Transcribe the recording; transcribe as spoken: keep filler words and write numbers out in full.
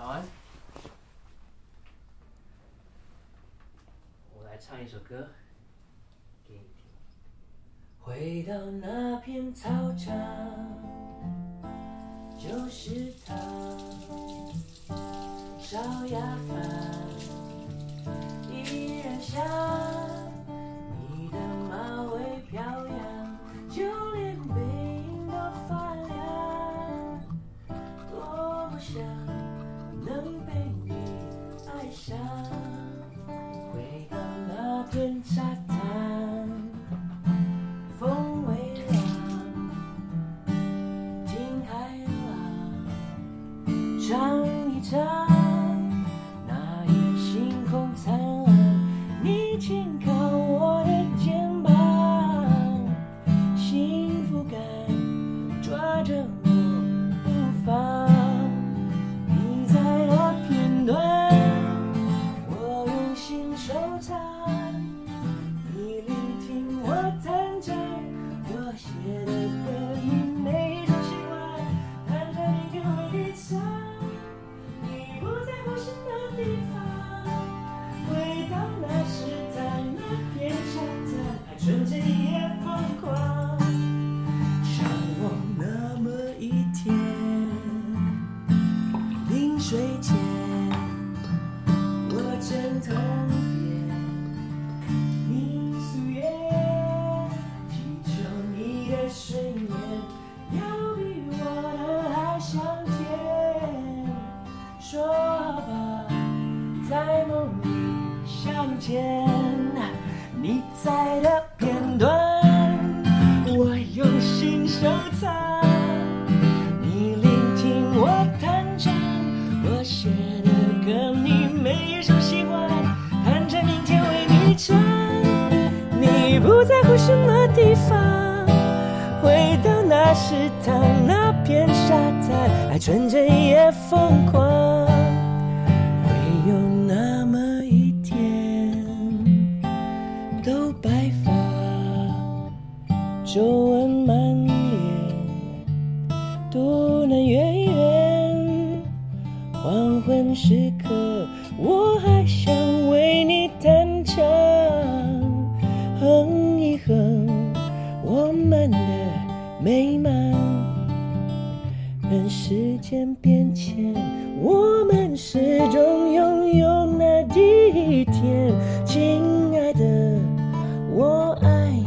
早安。我来唱一首歌给你听。回到那片操场，就是他，烧鸭饭依然香，你的马尾飘扬，就连背影都发亮，多么想能被你爱上。回到那片沙滩，风微凉，听海浪唱一唱，那夜星空灿烂，你轻靠我的肩膀，幸福感抓着我不放。你在那片段，我用心收藏，你聆听我弹唱，我写的歌你每首喜欢，弹着明天为你唱。你不在乎什么地方，回到那时在那片沙滩，还纯真也疯狂。像我那么一天，临睡前我枕头边你素颜，祈求你的睡眠要比我的还香甜。说吧，在梦里相见，你在的片段我用心收藏，你聆听我弹唱，我写的歌你每首喜欢，弹着明天为你唱。你不在乎什么地方，回到那时躺那片沙滩，爱纯真也疯狂。会有那么一天，都白发，皱纹满脸，独能远远。黄昏时刻，我还想为你弹唱，哼一哼我们的美满。任时间变迁，我们始终拥有那第一天。亲爱的，我爱